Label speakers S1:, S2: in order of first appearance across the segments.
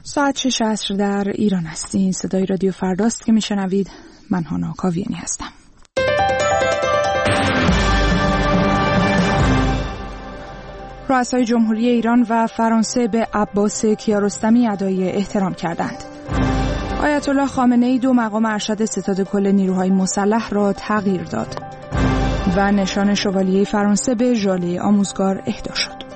S1: ساعت 6 عصر در ایران هستین. صدای رادیو فرداست که میشنوید. من هانا کاویانی هستم. رؤسای جمهوری ایران و فرانسه به عباس کیارستمی ادای احترام کردند. آیت الله خامنه‌ای 2 مقام ارشد ستاد کل نیروهای مسلح را تغییر داد و نشان شوالیه فرانسه به ژاله آموزگار اهدا شد.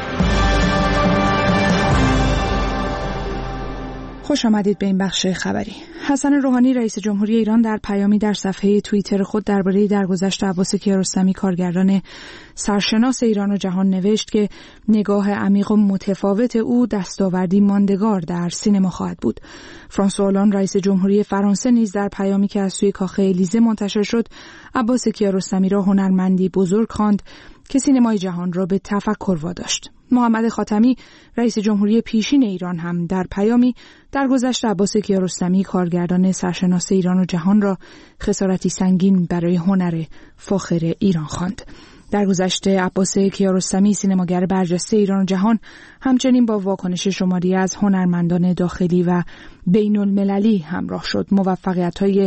S1: خوش آمدید به این بخش خبری. حسن روحانی رئیس جمهوری ایران در پیامی در صفحه توییتر خود درباره درگذشت عباس کیارستمی کارگردان سرشناس ایران و جهان نوشت که نگاه عمیق و متفاوت او دستاوردی ماندگار در سینما خواهد بود. فرانسوا هولند رئیس جمهوری فرانسه نیز در پیامی که از سوی کاخ الیزه منتشر شد عباس کیارستمی را هنرمندی بزرگ خواند که سینمای جهان را به تفکر واداشت. محمد خاتمی رئیس جمهوری پیشین ایران هم در پیامی درگذشت عباس کیارستمی کارگردان سرشناس ایران و جهان را خسارتی سنگین برای هنر فاخر ایران خواند. درگذشت عباس کیارستمی سینماگر برجسته ایران و جهان همچنین با واکنش شماری از هنرمندان داخلی و بین المللی همراه شد. موفقیت‌های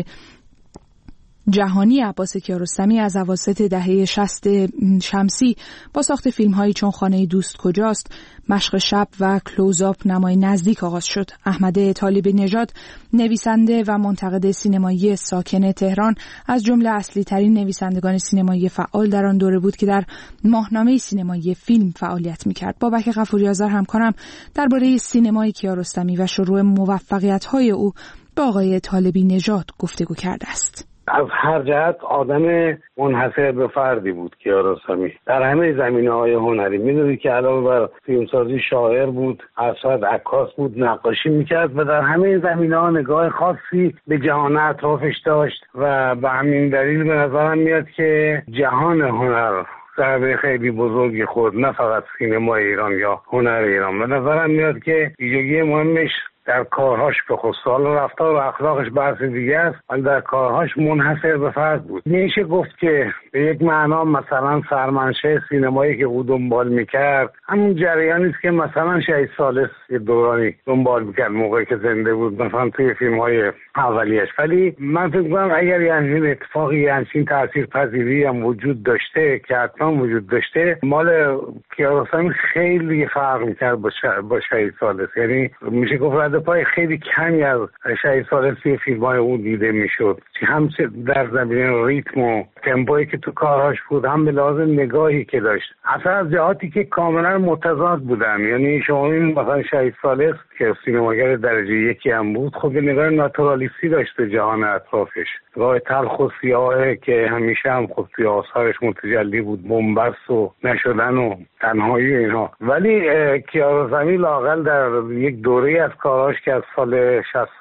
S1: جهانی عباس کیارستمی از اواسط دهه 60 شمسی با ساخت فیلم‌هایی چون خانه دوست کجاست، مشق شب و کلوزآپ نمای نزدیک آغاز شد. احمد طالبی نژاد نویسنده و منتقد سینمایی ساکن تهران از جمله اصلی ترین نویسندگان سینمایی فعال در آن دوره بود که در ماهنامه سینمایی فیلم فعالیت می‌کرد. بابک غفوری آذر همکارم درباره سینمای کیارستمی و شروع موفقیت‌های او با آقای طالبی نژاد گفتگو کرده است.
S2: از هر جهت آدم منحصر به فردی بود کیارستمی در همه زمینه‌های هنری. می‌دونی که علاوه بر فیلمسازی شاعر بود، اسد عکاس بود، نقاشی می‌کرد و در همه زمینه‌ها نگاه خاصی به جهان اطرافش داشت و به همین دلیل به نظرم میاد که جهان هنر ضربه خیلی بزرگی خورد، نه فقط سینما ایران یا هنر ایران. به نظرم میاد که ویژگی مهمش در کارهاش به خصوص رفتار و اخلاقش بحث دیگه است، ولی در کارهاش منحصر به فرد بود. میشه گفت که به یک معنا مثلا سرمنشه سینمایی که او دنبال میکرد همون جریانی است که مثلا شهید ثالث یه دورانی دنبال میکرد موقعی که زنده بود، مثلا توی فیلم‌های اولیش. ولی من فکر می‌کنم اگر یعنی اتفاقی همچین تاثیرپذیری هم وجود داشته که حتما وجود داشته، مال کیارستمی خیلی فرق میکرد با شهید ثالث. یعنی میشه گفت پای خیلی کمی از شهید ثالث توی فیلم‌های اون دیده میشد، هم در زمینه ریتم و تمپویی که تو کارهاش بود، هم به لحاظ نگاهی که داشت، اصلا از جهاتی که کاملا متضاد بودن. یعنی شما این مثلا شهید ثالث که سینماگر درجه 1 هم بود، خب نگاه ناتورالیستی داشت به جهان اطرافش، نگاه تلخ و سیاهه که همیشه هم خب توی آثارش متجلی بود، بن‌بست و نشدن و تنهایی اینها. ولی کیارستمی لااقل در یک دوره از کاراش که از سال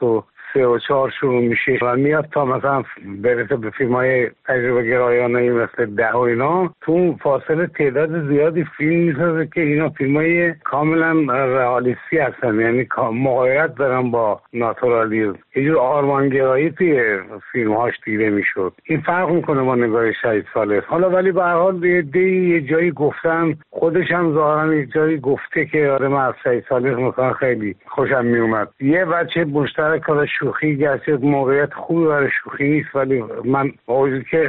S2: 63 و 4 شروع میشه و میاد تا مثلا برسه به فیلم‌های تجربه گرایانه‌ای مثل 10 و اینا، تو اون فاصله تعداد زیادی فیلم میسازه که اینا فیلم‌های کاملا رئالیستی هستن، یعنی مغایرت دارن با ناتورالیسم، یه جور آرمانگرایی توی فیلم‌هاش دیده میشد. این فرق میکنه با نگاه شهید ثالث. حالا ولی به هر حال یه جایی گفتن، خودش هم ظاهرا یه جایی گفته که آره من از شهید ثالث مثلا خیلی خوشم میومد. یه بچه مشترک کار شوخی گرچه موقعیت خوبی برای شوخی نیست، ولی من موضوعی که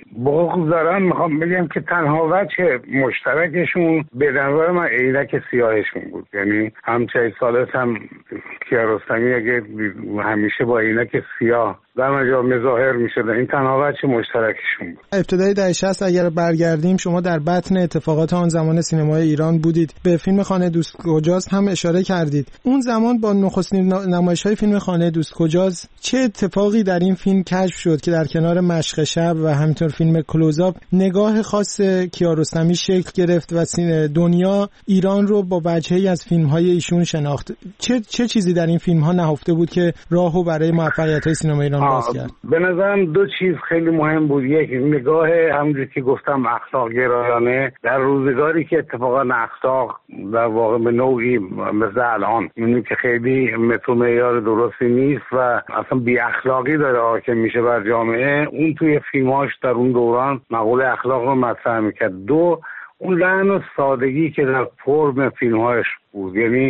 S2: بغض دارم میخوام بگم که تنها وجه مشترکشون به نظر من عینک سیاهشون بود. یعنی هم شهید ثالث هم کیارستمی اگه همیشه با عینک سیاه در مجال مظاهر میشد، این تنها وجه مشترکشون بود.
S3: ابتدای دهه 60 اگر برگردیم، شما در بطن اتفاقات آن زمان سینمای ایران بودید، به فیلم خانه دوست کجاست هم اشاره کردید. اون زمان با نخستین نمایش‌های فیلم خانه دوست کجاست چه اتفاقی در این فیلم کشف شد که در کنار مشق شب و همینطور فیلم کلوزآپ نگاه خاص کیارستمی شکل گرفت و دنیا ایران رو با وجهی از فیلم‌های ایشون شناخت؟ چه چیزی در این فیلم‌ها نهفته بود که راهو برای موفقیت‌های سینما ایران باز کرد؟
S2: به نظرم دو چیز خیلی مهم بود. یک، نگاه همونجوری که گفتم اخلاق گرایانه در روزگاری که اتفاقا اخلاق در واقع به نوعی مثل الان می‌بینیم که خیلی متر و معیار درستی نیست و اصلا بی اخلاقی داره حاکم میشه بر جامعه. اون توی فیلم‌هاش در اون دوران مقوله اخلاق رو مطرح می‌کرد. دو، اون لحن و سادگی که در فرم فیلم‌هاش بود. یعنی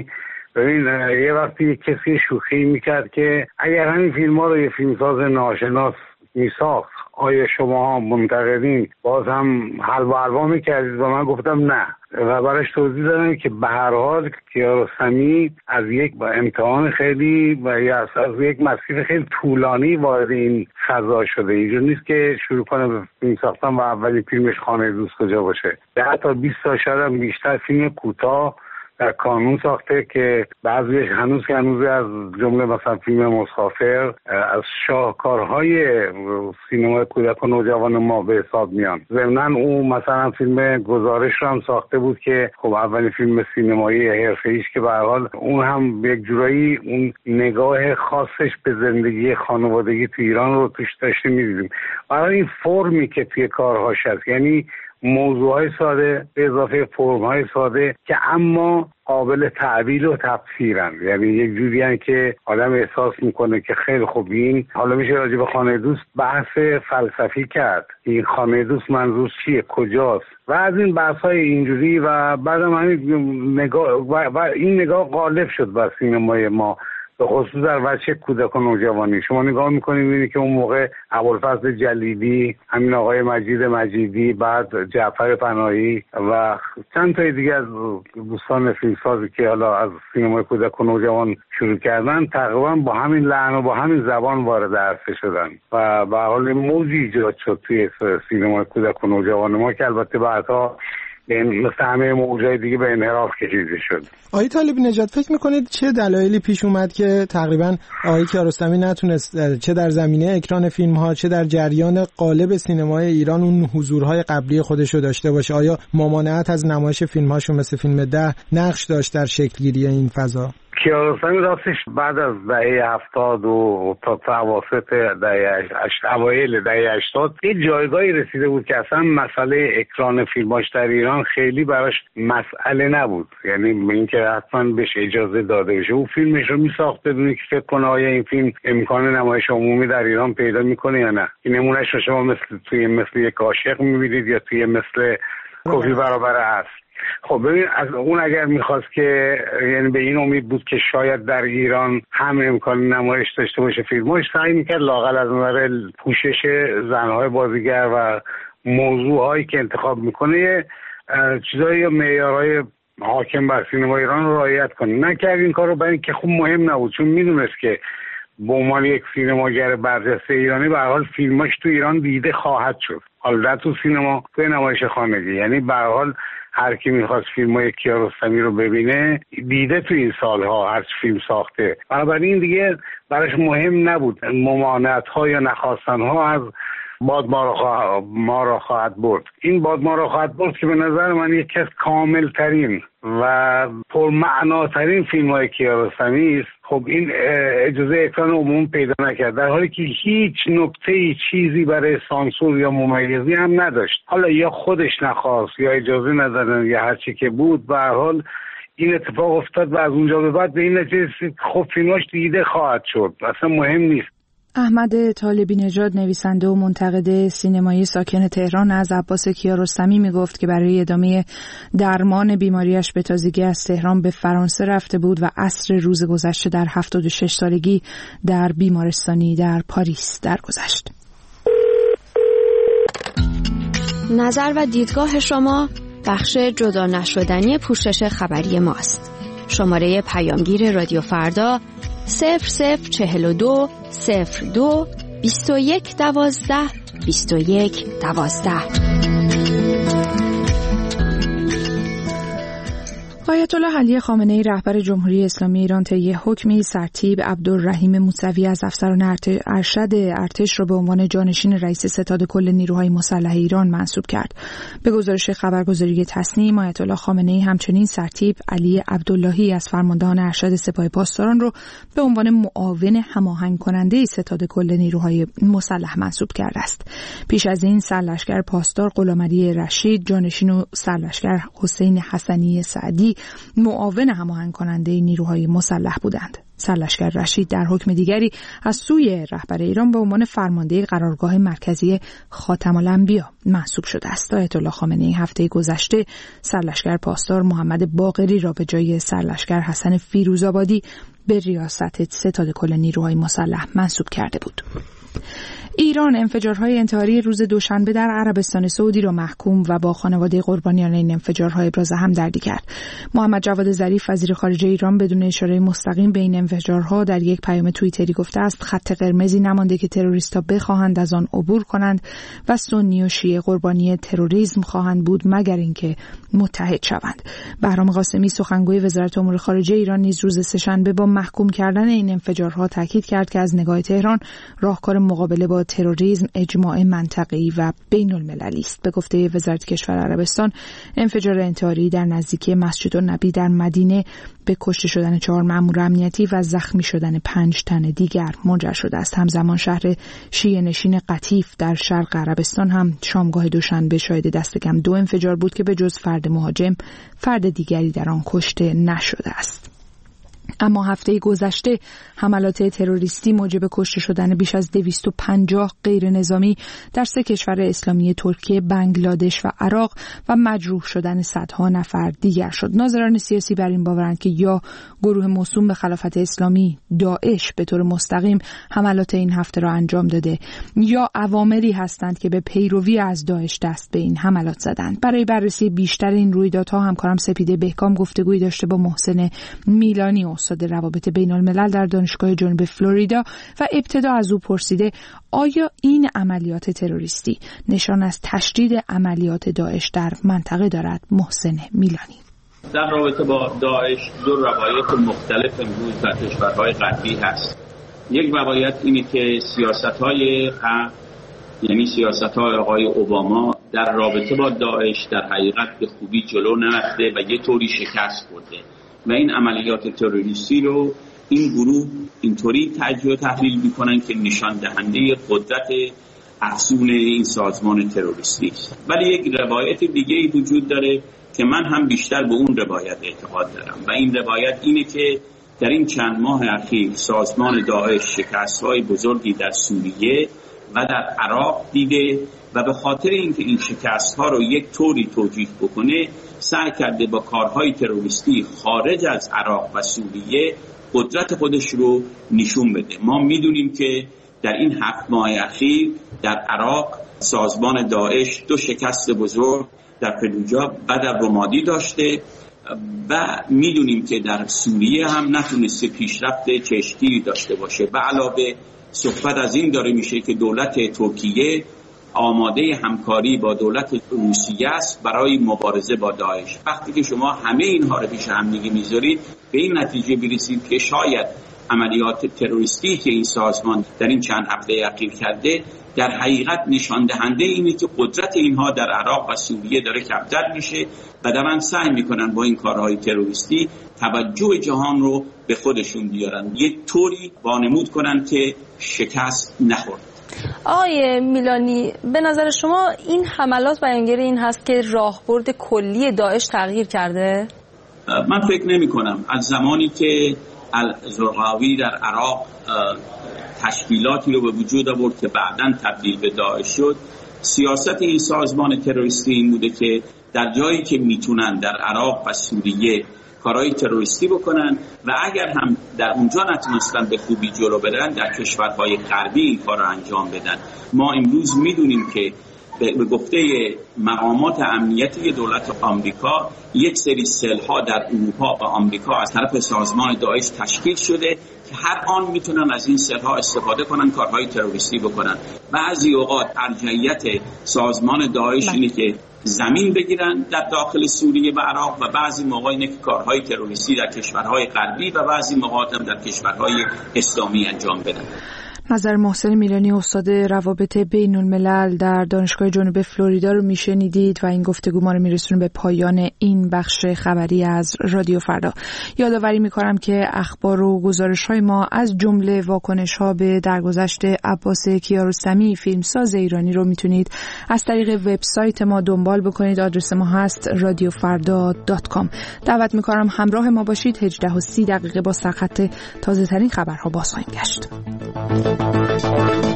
S2: ببین یه وقتی کسی شوخی میکرد که اگر همین فیلم ها رو یه فیلمساز ناشناس میساخت آیا شما منتقدین باز هم حلوا حلوا میکردید؟ و من گفتم نه و براش توضیح دادم که به هر حال کیارستمی از یک امتحان خیلی و یا از یک مسیر خیلی طولانی وارد این فضا شده. اینجور نیست که شروع کنه به فیلم ساختن و اولی فیلمش خانه دوست کجا باشه. 10 تا 20 تا شاید بیشتر فیلم کوتاه در کانون ساخته که بعضیش هنوز از جمله مثلا فیلم مسافر از شاهکارهای سینما کودک و نوجوان ما به حساب میان. ضمناً اون مثلا فیلم گزارش رو هم ساخته بود که خب اولین فیلم سینمایی حرفه‌ایش که به هر حال اون هم یک جورایی اون نگاه خاصش به زندگی خانوادگی تو ایران رو توش داشته می‌دیدیم. برای این فرمی که توی کارهاش هست، یعنی موضوعهای ساده به اضافه فرمهای ساده که اما قابل تعبیر و تفسیرن، یعنی یک جوری هن که آدم احساس میکنه که خیلی خوب این حالا میشه راجع به خانه دوست بحث فلسفی کرد، این خانه دوست منظور چیه، کجاست و از این بحث‌های اینجوری و بعدم همین نگاه و این نگاه غالب شد بر سینمای ما به خصوص در بچه کودک و نوجوانی. شما نگاه میکنید میبینید که اون موقع ابوالفضل جلیلی، همین آقای مجید مجیدی، بعد جعفر پناهی و چند تا دیگه از دوستان فیلمسازی که حالا از سینمای کودک و نوجوان شروع کردن تقریبا با همین لحن و با همین زبان وارد عرصه شدن و به حال موجی ایجاد شد توی سینمای کودک و نوجوان ما که البته بعدها مثل همه موضوعای دیگه به انحراف کشیده شد.
S3: آقای طالبی نژاد، فکر میکنید چه دلایلی پیش اومد که تقریبا آقای کیارستمی نتونست چه در زمینه اکران فیلم ها چه در جریان قالب سینمای ایران اون حضورهای قبلی خودشو داشته باشه؟ آیا ممانعت از نمایش فیلم هاشون مثل فیلم 10 نقش داشت در شکل گیری این فضا؟
S2: کیارستمی راستش بعد از دهه 70 و تا اواسط اوایل دهه 80 یه جایگاهی رسیده بود که اصلا مسئله اکران فیلماش در ایران خیلی براش مسئله نبود، یعنی اینکه حتما بهش اجازه داده بشه. او فیلمش رو میساخت بدون که فکر کنه آیا این فیلم امکان نمایش عمومی در ایران پیدا میکنه یا نه. این نمونهش رو شما مثل یک عاشق میبینید یا توی مثل کافی برابر است. خب ببین از اون اگر میخواست که یعنی به این امید بود که شاید در ایران هم امکان نمایش داشته باشه فیلمش، سعی میکرد لااقل از نظر پوشش زنهای بازیگر و موضوعهایی که انتخاب میکنه چیزایی یا معیارهای حاکم بر سینما ایران رو رعایت کنه. نکرد این کارو، برای اینکه خوب مهم نبود، چون میدونست که به عنوان یک سینماگر برجسته ایرانی به هر حال فیلماش تو ایران دیده خواهد شد، حالا تو سینما تو نمایش خانگی، یعنی به هر حال هر کی میخواست فیلمای کیارستمی رو ببینه دیده تو این سالها هر فیلم ساخته، بنابراین دیگه براش مهم نبود ممانعت ها یا نخواستن ها از باد ما را خواهد برد. این باد ما را خواهد برد که به نظر من یکی از کامل ترین و پرمعناترین فیلم های کیارستمی است. خب این اجازه اکران عموم پیدا نکرد، در حالی که هیچ نکته چیزی برای سانسور یا ممیزی هم نداشت. حالا یا خودش نخواست یا اجازه ندادن یا هر چی که بود، به هر حال این اتفاق افتاد و از اونجا به بعد به این نتیجه خب فیلماش دیده خواهد شد، اصلا مهم نیست.
S1: احمد طالبی نژاد، نویسنده و منتقد سینمایی ساکن تهران، از عباس کیارستمی میگفت که برای ادامه درمان بیماریش به تازگی از تهران به فرانسه رفته بود و عصر روز گذشته در 76 سالگی در بیمارستانی در پاریس درگذشت.
S4: نظر و دیدگاه شما بخش جدا نشدنی پوشش خبری ماست. شماره پیامگیر رادیو فردا 0042 02 21 12 21 12.
S1: آیت الله علی خامنه‌ای رهبر جمهوری اسلامی ایران طی حکمی سرتیپ عبدالرحیم موسوی از افسران ارشد ارتش را به عنوان جانشین رئیس ستاد کل نیروهای مسلح ایران منصوب کرد. به گزارش خبرگزاری تصنیم، آیت الله خامنه‌ای همچنین سرتیپ علی عبداللهی از فرماندهان ارشد سپاه پاسداران را به عنوان معاون هماهنگ کننده ستاد کل نیروهای مسلح منصوب کرده است. پیش از این سرلشکر پاسدار غلامعلی رشید، جانشین و سرلشکر حسین حسنی سعدی معاون هماهنگ کننده نیروهای مسلح بودند. سرلشکر رشید در حکم دیگری از سوی رهبر ایران به عنوان فرمانده قرارگاه مرکزی خاتم الانبیا منصوب شده است. آیت الله خامنه‌ای هفته گذشته سرلشکر پاسدار محمد باقری را به جای سرلشکر حسن فیروزآبادی به ریاست ستاد کل نیروهای مسلح منصوب کرده بود. ایران انفجارهای انتحاری روز دوشنبه در عربستان سعودی را محکوم و با خانواده قربانیان این انفجارها ابراز همدردی کرد. محمد جواد ظریف وزیر خارجه ایران بدون اشاره مستقیم به این انفجارها در یک پیام توییتری گفته است خط قرمزی نمانده که تروریست‌ها بخواهند از آن عبور کنند و سنی و شیعه قربانی تروریسم خواهند بود مگر اینکه متحد شوند. بهرام قاسمی سخنگوی وزارت امور خارجه ایران نیز روز سه‌شنبه با محکوم کردن این انفجارها تاکید کرد که از نگاه تهران راهکار مقابله با تروریسم اجماع منطقه‌ای و بین‌المللی است. به گفته وزارت کشور عربستان انفجار انتحاری در نزدیکی مسجد النبی در مدینه به کشته شدن 4 مأمور امنیتی و زخمی شدن 5 تن دیگر منجر شده است. همزمان شهر شیعه نشین قطیف در شرق عربستان هم شامگاه دوشنبه شاهد دست کم 2 انفجار بود که به جز فرد مهاجم فرد دیگری در آن کشته نشده است. اما هفته گذشته حملات تروریستی موجب کشته شدن بیش از 250 غیر نظامی در 3 کشور اسلامی ترکیه، بنگلادش و عراق و مجروح شدن صدها نفر دیگر شد. ناظران سیاسی بر این باورند که یا گروه موسوم به خلافت اسلامی داعش به طور مستقیم حملات این هفته را انجام داده یا عواملی هستند که به پیروی از داعش دست به این حملات زدند. برای بررسی بیشتر این رویدادها همکارم سپیده بهکام گفتگویی داشته با محسن میلانی استاد روابط بین الملل در دانشگاه جنوب فلوریدا و ابتدا از او پرسیده آیا این عملیات تروریستی نشان از تشدید عملیات داعش در منطقه دارد؟ محسن میلانی:
S5: در رابطه با داعش 2 روایت مختلف امروز در کشورهای غربی هست. یک روایت اینه که سیاست‌های غرب، یعنی سیاست‌های آقای اوباما در رابطه با داعش در حقیقت به خوبی جلو نرفته و یه طوری شکست خورده و این عملیات تروریستی رو این گروه اینطوری تجزیه و تحلیل میکنن که نشان دهنده قدرت افزون این سازمان تروریستی است. ولی یک روایت دیگه ای وجود داره که من هم بیشتر به اون روایت اعتقاد دارم و این روایت اینه که در این چند ماه اخیر سازمان داعش شکست‌های بزرگی در سوریه و در عراق دیده و به خاطر اینکه این شکست‌ها رو یک طوری توجیه بکنه سعی کرده با کارهای تروریستی خارج از عراق و سوریه قدرت خودش رو نشون بده. ما میدونیم که در این 7 ماه اخیر در عراق سازمان داعش 2 شکست بزرگ در فلوجا و در رمادی داشته و میدونیم که در سوریه هم نتونسته پیشرفت چشمگیری داشته باشه و علاوه صحبت از این داره میشه که دولت ترکیه آماده همکاری با دولت روسیه است برای مبارزه با داعش. وقتی که شما همه اینها رو پیش هم دیگه میذارید به این نتیجه برسید که شاید عملیات تروریستی که این سازمان در این چند هفته اخیر کرده در حقیقت نشان دهنده اینه که قدرت اینها در عراق و سوریه داره کمتر میشه و دارن سعی میکنن با این کارهای تروریستی توجه جهان رو به خودشون بیارن، یک طوری وانمود کنن که شکست نخورد.
S6: آقای میلانی، به نظر شما این حملات بیانگر این هست که راهبرد کلی داعش تغییر کرده؟
S5: من فکر نمی کنم. از زمانی که الزرقاوی در عراق تشکیلاتی رو به وجود آورد که بعداً تبدیل به داعش شد، سیاست این سازمان تروریستی این بوده که در جایی که میتونن در عراق و سوریه کارهای تروریستی بکنن و اگر هم در اونجا نتونستن به خوبی جلو برن در کشورهای غربی این کار رو انجام بدن. ما امروز میدونیم که به گفته مقامات امنیتی دولت آمریکا یک سری سل‌ها در اروپا و آمریکا از طرف سازمان داعش تشکیل شده که هر آن میتونن از این سل‌ها استفاده کنن کارهای تروریستی بکنن. بعضی اوقات ارجحیت سازمان داعش اینه که زمین بگیرن در داخل سوریه و عراق و بعضی موقع اینه که کارهای تروریستی در کشورهای غربی و بعضی موقع هم در کشورهای اسلامی انجام بدن.
S1: نظر محسن میلانی استاد روابط بین الملل در دانشگاه جنوب فلوریدا رو میشنیدید و این گفتگو ما رو میرسونه به پایان این بخش خبری از رادیو فردا. یادآوری میکنم که اخبار و گزارش‌های ما از جمله واکنش‌ها به درگذشت عباس کیارستمی فیلمساز ایرانی رو میتونید از طریق وبسایت ما دنبال دنبال بکنید. آدرس ما هست radiofarda.com. دعوت میکنم همراه ما باشید. 18:30 با سرخط تازه ترین خبرها باز خواهیم گشت.